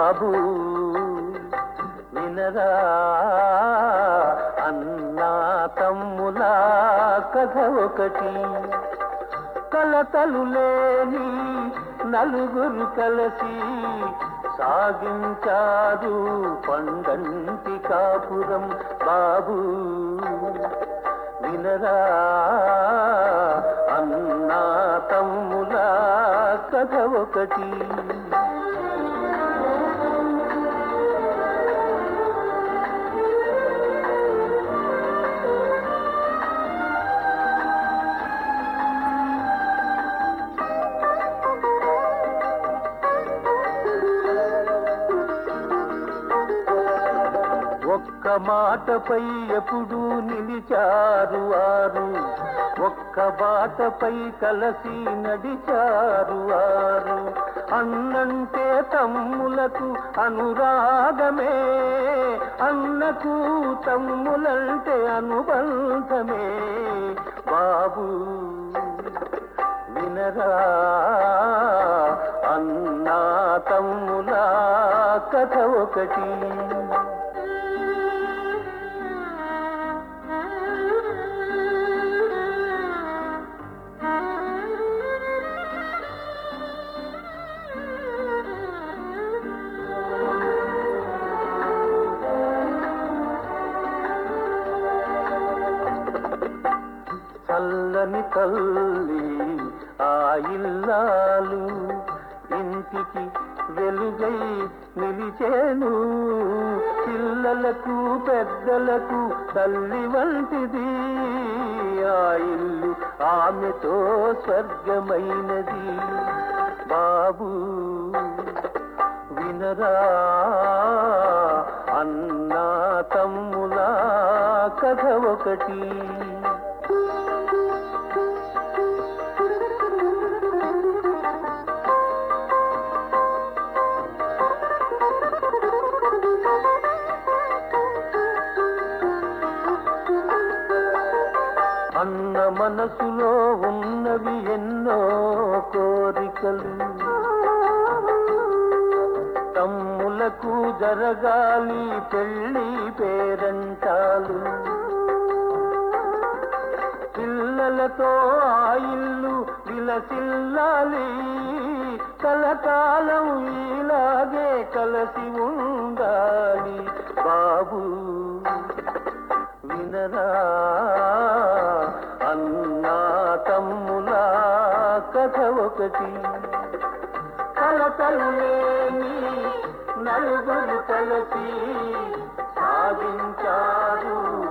బాబు వినరా అన్నా తమ్ముల కథ ఒకటి. కలతలు లేని నలుగురు కలిసి సాగించారు పండంటి కాపురం. బాబు వినరా అన్నా తమ్ముల కథ ఒకటి. ఒక్క మాటపై ఎప్పుడూ నిలిచారు వారు, ఒక్క బాటపై కలసి నడిచారు వారు. అన్నంటే తమ్ములకు అనురాగమే, అన్నకు తమ్ములంటే అనుబంధమే. బాబు వినరా అన్నా తమ్ముల కథ ఒకటి. చల్లని తల్లి ఆ ఇల్లాలు ఇంటికి వెలుగై నిలిచేను. పిల్లలకు పెద్దలకు తల్లి వంటిది ఆ ఇల్లు, ఆమెతో స్వర్గమైనది. బాబు వినరా అన్నా తమ్ముల కథ ఒకటి. అన్న మనసులో ఉన్నవి ఎన్నో కోరికలు, తమ్ములకు జరగాలి పెళ్లి పేరంటాలు. పిల్లలతో ఆ ఇల్లు విలసిల్లాలి, కలకాలం ఇలాగే కలిసి ఉండాలి. బాబు వినరా అన్నా తమ్ముల కథ ఒకటి. కలతలు లేని నలుగురు కలిసి సాగించారు